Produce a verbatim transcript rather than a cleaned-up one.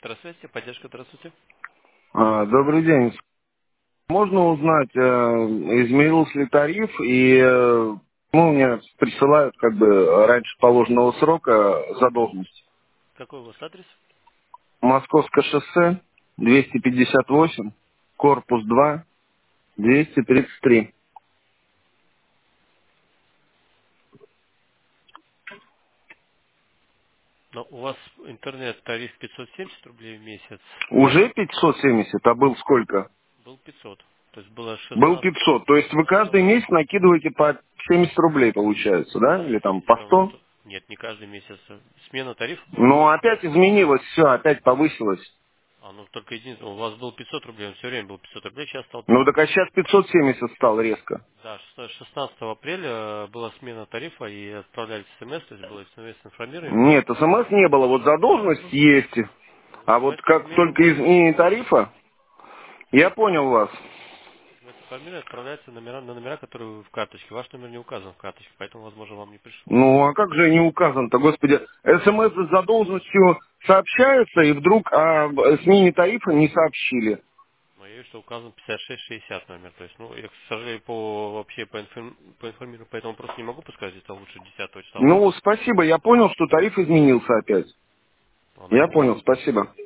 Здравствуйте, поддержка, здравствуйте. А, Добрый день. Можно узнать, э, изменился ли тариф и э, ну, мне присылают как бы раньше положенного срока задолженность. Какой у вас адрес? Московское шоссе, двести пятьдесят восемь, корпус два, двести тридцать три. Ну, у вас интернет-тариф пятьсот семьдесят рублей в месяц, Уже пятьсот семьдесят, а был сколько? был пятьсот. То есть было Был шестнадцать, пятьсот. То есть вы шестнадцатого. каждый месяц накидываете по семьдесят рублей, получается, да? Да, Или там если по там сто? вот... Нет, не каждый месяц. Смена тарифа была Но только... опять изменилось все, опять повысилось. А, ну только единственное, у вас был пятьсот рублей, он все время был пятьсот рублей, сейчас стал Ну пятьсот так а семьдесят. сейчас пятьсот семьдесят стал резко. Да, шестнадцатого апреля была смена тарифа и отправляли смс, то есть было смс информируем. Нет, СМС не было, вот задолженность есть. А вот СМС как информируем только будет. изменение тарифа, я понял вас. СМС информируем отправляется на номера, на номера, которые в карточке. Ваш номер не указан в карточке, поэтому, возможно, вам не пришло. Ну, а как же не указан-то, господи? СМС с задолженностью сообщаются, и вдруг о смене тарифа не сообщили. Но я вижу, что указан пятьдесят шесть шестьдесят номер. То есть, ну, я, к сожалению, по вообще по, информ, по информированию по этому просто не могу подсказать, это лучше десятого числа Ну, вызвать. спасибо, я понял, что тариф изменился опять. Но на Я этом понял, все. спасибо.